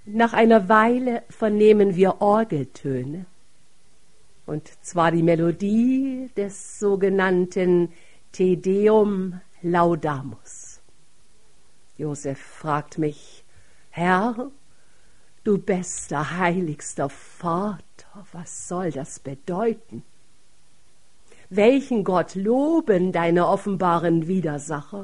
Nach einer Weile vernehmen wir Orgeltöne, und zwar die Melodie des sogenannten Te Deum Laudamus. Josef fragt mich: Herr, du bester, heiligster Vater, was soll das bedeuten? Welchen Gott loben deine offenbaren Widersacher?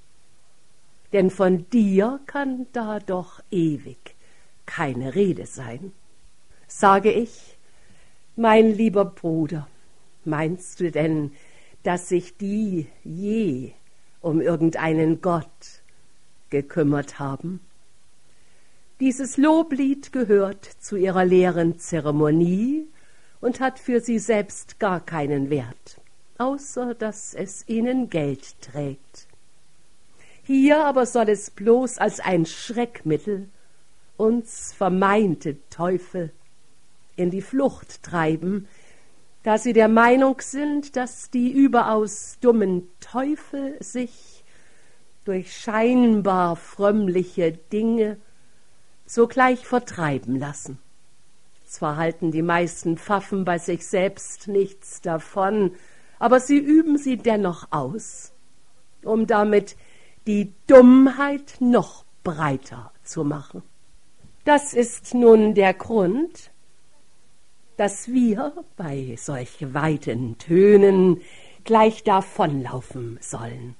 Denn von dir kann da doch ewig keine Rede sein. Sage ich: Mein lieber Bruder, meinst du denn, dass sich die je um irgendeinen Gott gekümmert haben? Dieses Loblied gehört zu ihrer leeren Zeremonie und hat für sie selbst gar keinen Wert, außer dass es ihnen Geld trägt. Hier aber soll es bloß als ein Schreckmittel uns vermeinte Teufel in die Flucht treiben, da sie der Meinung sind, dass die überaus dummen Teufel sich durch scheinbar frömmliche Dinge sogleich vertreiben lassen. Zwar halten die meisten Pfaffen bei sich selbst nichts davon, aber sie üben sie dennoch aus, um damit die Dummheit noch breiter zu machen. Das ist nun der Grund, dass wir bei solch weiten Tönen gleich davonlaufen sollen.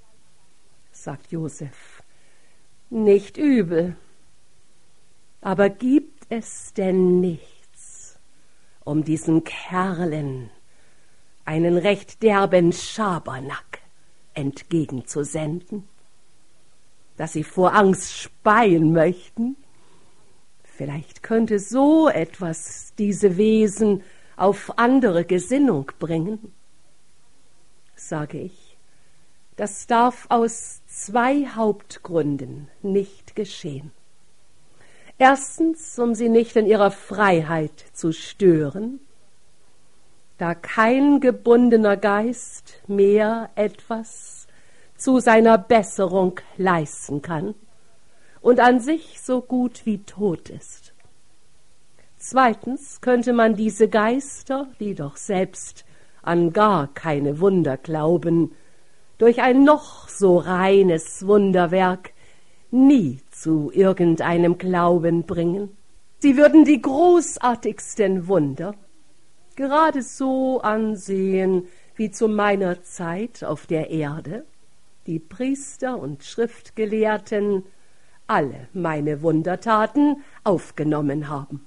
Sagt Josef: Nicht übel, aber gibt es denn nichts, um diesen Kerlen einen recht derben Schabernack entgegenzusenden, dass sie vor Angst speien möchten? Vielleicht könnte so etwas diese Wesen auf andere Gesinnung bringen. Sage ich, das darf aus 2 Hauptgründen nicht geschehen. Erstens, um sie nicht in ihrer Freiheit zu stören, da kein gebundener Geist mehr etwas zu seiner Besserung leisten kann und an sich so gut wie tot ist. Zweitens könnte man diese Geister, die doch selbst an gar keine Wunder glauben, durch ein noch so reines Wunderwerk nie zu irgendeinem Glauben bringen. Sie würden die großartigsten Wunder gerade so ansehen wie zu meiner Zeit auf der Erde die Priester und Schriftgelehrten alle meine Wundertaten aufgenommen haben.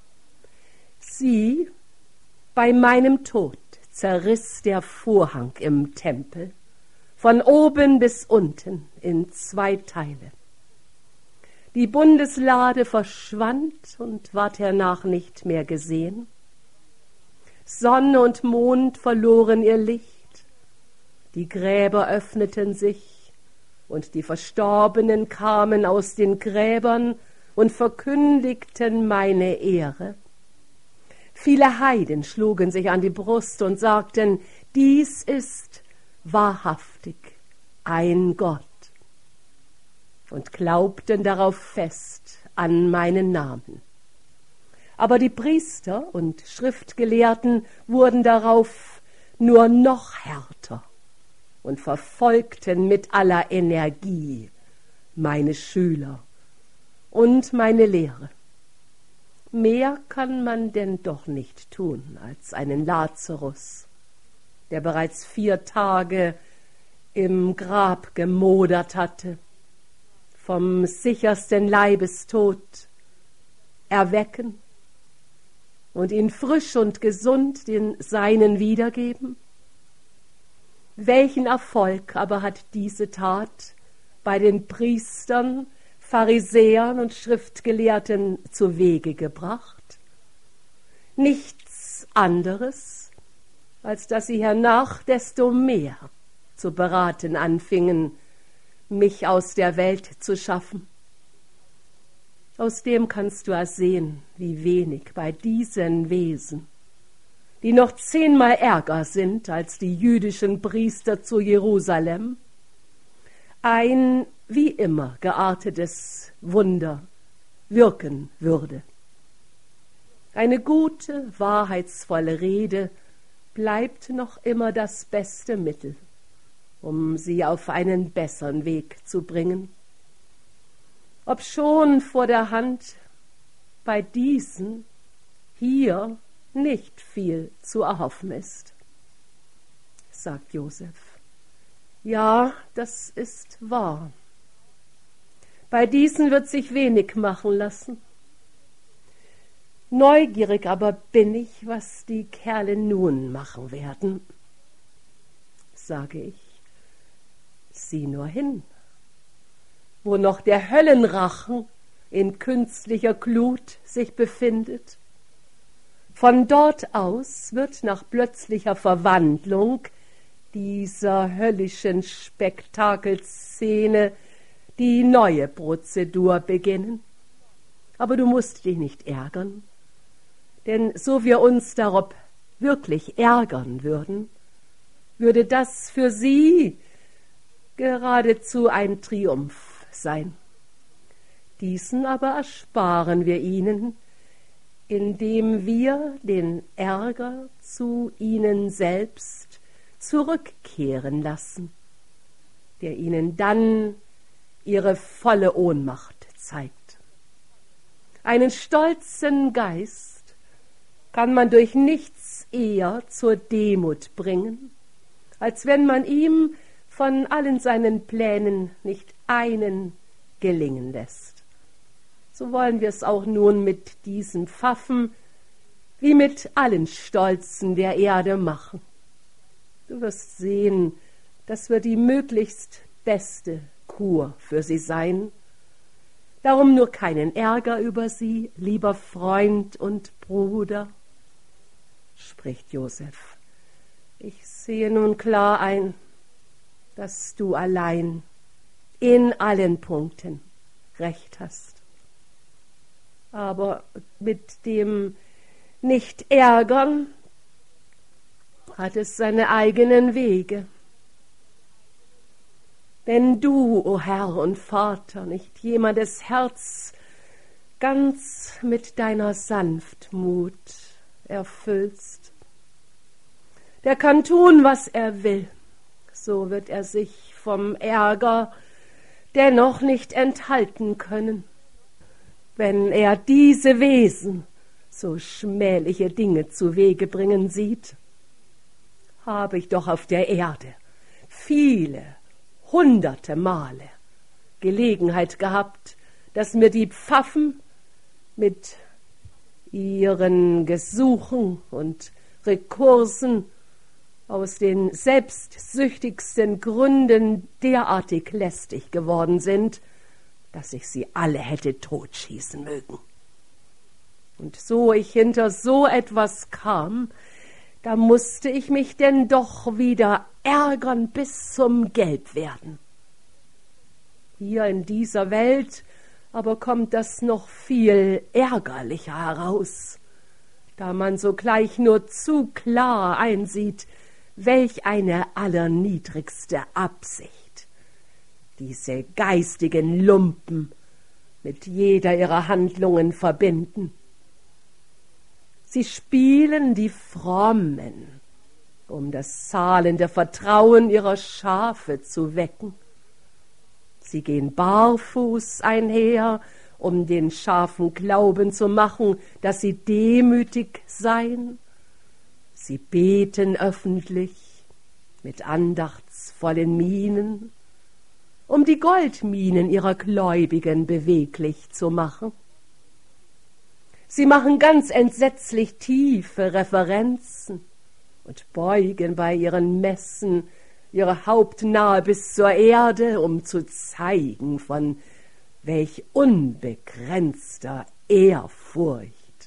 Sie, bei meinem Tod zerriss der Vorhang im Tempel von oben bis unten in 2 Teile. Die Bundeslade verschwand und ward hernach nicht mehr gesehen. Sonne und Mond verloren ihr Licht, die Gräber öffneten sich, und die Verstorbenen kamen aus den Gräbern und verkündigten meine Ehre. Viele Heiden schlugen sich an die Brust und sagten: Dies ist wahrhaftig ein Gott, und glaubten darauf fest an meinen Namen. Aber die Priester und Schriftgelehrten wurden darauf nur noch härter und verfolgten mit aller Energie meine Schüler und meine Lehre. Mehr kann man denn doch nicht tun als einen Lazarus, der bereits 4 Tage im Grab gemodert hatte, vom sichersten Leibestod erwecken und ihn frisch und gesund den Seinen wiedergeben? Welchen Erfolg aber hat diese Tat bei den Priestern, Pharisäern und Schriftgelehrten zu Wege gebracht? Nichts anderes, als dass sie hernach desto mehr zu beraten anfingen, mich aus der Welt zu schaffen. Aus dem kannst du ersehen, wie wenig bei diesen Wesen, die noch 10-mal ärger sind als die jüdischen Priester zu Jerusalem, ein wie immer geartetes Wunder wirken würde. Eine gute, wahrheitsvolle Rede bleibt noch immer das beste Mittel, um sie auf einen besseren Weg zu bringen. Obschon vor der Hand bei diesen hier nicht viel zu erhoffen ist, sagt Josef. Ja, das ist wahr. Bei diesen wird sich wenig machen lassen. Neugierig aber bin ich, was die Kerle nun machen werden. Sage ich, sieh nur hin, wo noch der Höllenrachen in künstlicher Glut sich befindet. Von dort aus wird nach plötzlicher Verwandlung dieser höllischen Spektakelszene die neue Prozedur beginnen. Aber du musst dich nicht ärgern, denn so wir uns darob wirklich ärgern würden, würde das für sie geradezu ein Triumph sein. Diesen aber ersparen wir ihnen, indem wir den Ärger zu ihnen selbst zurückkehren lassen, der ihnen dann ihre volle Ohnmacht zeigt. Einen stolzen Geist kann man durch nichts eher zur Demut bringen, als wenn man ihm von allen seinen Plänen nicht einen gelingen lässt. So wollen wir es auch nun mit diesen Pfaffen wie mit allen Stolzen der Erde machen. Du wirst sehen, das wird die möglichst beste Kur für sie sein. Darum nur keinen Ärger über sie, lieber Freund und Bruder, spricht Josef. Ich sehe nun klar ein, dass du allein in allen Punkten recht hast. Aber mit dem Nicht-Ärgern hat es seine eigenen Wege. Wenn du, o Herr und Vater, nicht jemandes Herz ganz mit deiner Sanftmut erfüllst, der kann tun, was er will, so wird er sich vom Ärger dennoch nicht enthalten können, wenn er diese Wesen so schmähliche Dinge zu Wege bringen sieht. Habe ich doch auf der Erde viele, hunderte Male Gelegenheit gehabt, dass mir die Pfaffen mit ihren Gesuchen und Rekursen aus den selbstsüchtigsten Gründen derartig lästig geworden sind, dass ich sie alle hätte totschießen mögen. Und so ich hinter so etwas kam, da musste ich mich denn doch wieder ärgern bis zum Gelbwerden. Hier in dieser Welt aber kommt das noch viel ärgerlicher heraus, da man sogleich nur zu klar einsieht, welch eine allerniedrigste Absicht diese geistigen Lumpen mit jeder ihrer Handlungen verbinden. Sie spielen die Frommen, um das zahlende Vertrauen ihrer Schafe zu wecken. Sie gehen barfuß einher, um den Schafen glauben zu machen, dass sie demütig seien. Sie beten öffentlich mit andachtsvollen Mienen, um die Goldminen ihrer Gläubigen beweglich zu machen. Sie machen ganz entsetzlich tiefe Reverenzen und beugen bei ihren Messen ihre Hauptnahe bis zur Erde, um zu zeigen, von welch unbegrenzter Ehrfurcht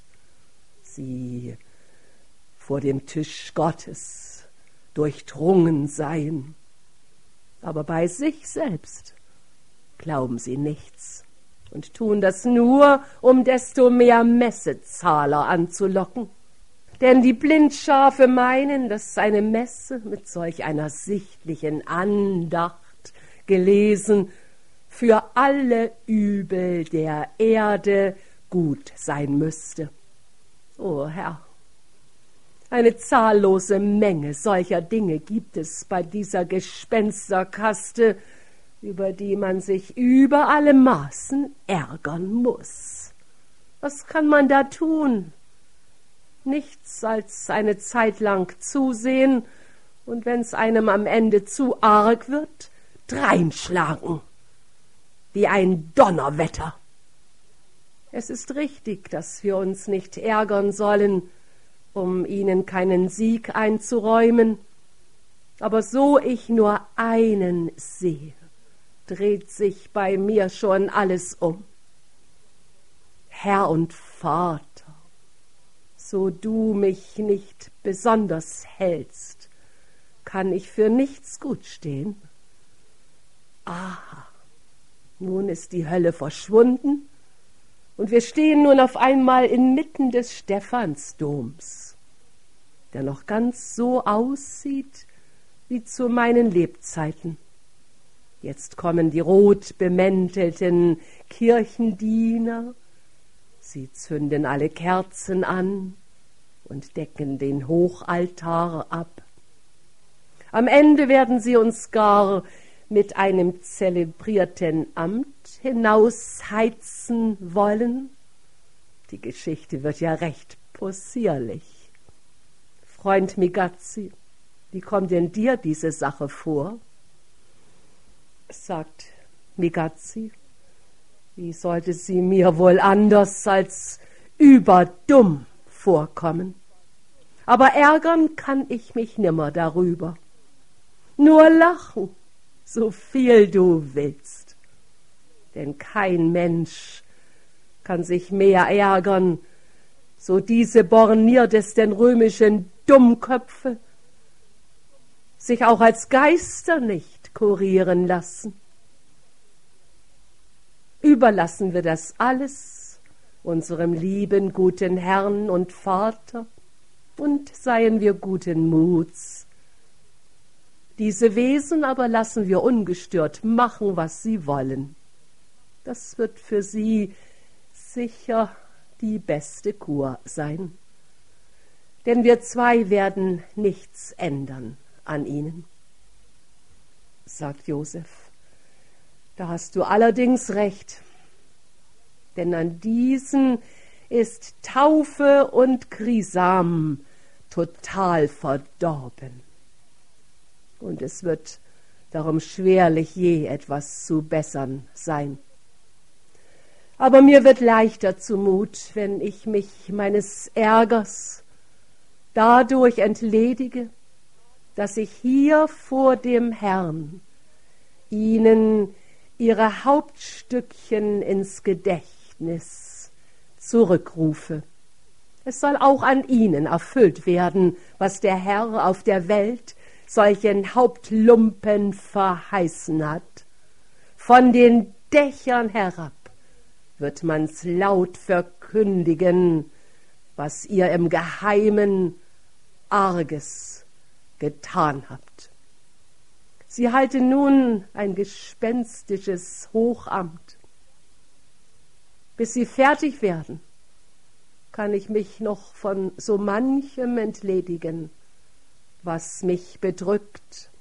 sie vor dem Tisch Gottes durchdrungen seien. Aber bei sich selbst glauben sie nichts und tun das nur, um desto mehr Messezahler anzulocken. Denn die Blindschafe meinen, dass eine Messe mit solch einer sichtlichen Andacht gelesen für alle Übel der Erde gut sein müsste. O Herr, eine zahllose Menge solcher Dinge gibt es bei dieser Gespensterkaste, über die man sich über alle Maßen ärgern muss. Was kann man da tun? Nichts als eine Zeit lang zusehen und wenn's einem am Ende zu arg wird, dreinschlagen, wie ein Donnerwetter. Es ist richtig, dass wir uns nicht ärgern sollen, um ihnen keinen Sieg einzuräumen, aber so ich nur einen sehe, dreht sich bei mir schon alles um. Herr und Vater, so du mich nicht besonders hältst, kann ich für nichts gut stehen. Aha, nun ist die Hölle verschwunden und wir stehen nun auf einmal inmitten des Stephansdoms, der noch ganz so aussieht wie zu meinen Lebzeiten. Jetzt kommen die rot bemäntelten Kirchendiener, sie zünden alle Kerzen an und decken den Hochaltar ab. Am Ende werden sie uns gar mit einem zelebrierten Amt hinausheizen wollen. Die Geschichte wird ja recht possierlich. Freund Migazzi, wie kommt denn dir diese Sache vor? Sagt Migazzi, wie sollte sie mir wohl anders als überdumm vorkommen? Aber ärgern kann ich mich nimmer darüber. Nur lachen, so viel du willst. Denn kein Mensch kann sich mehr ärgern, so diese borniertesten römischen Dummköpfe sich auch als Geister nicht kurieren lassen. Überlassen wir das alles unserem lieben, guten Herrn und Vater und seien wir guten Muts. Diese Wesen aber lassen wir ungestört machen, was sie wollen. Das wird für sie sicher die beste Kur sein. Denn wir zwei werden nichts ändern an ihnen. Sagt Joseph, da hast du allerdings recht, denn an diesen ist Taufe und Chrisam total verdorben. Und es wird darum schwerlich je etwas zu bessern sein. Aber mir wird leichter zumut, wenn ich mich meines Ärgers dadurch entledige, dass ich hier vor dem Herrn ihnen ihre Hauptstückchen ins Gedächtnis zurückrufe. Es soll auch an ihnen erfüllt werden, was der Herr auf der Welt solchen Hauptlumpen verheißen hat. Von den Dächern herab wird man's laut verkündigen, was ihr im Geheimen Arges getan habt. Sie halten nun ein gespenstisches Hochamt. Bis sie fertig werden, kann ich mich noch von so manchem entledigen, was mich bedrückt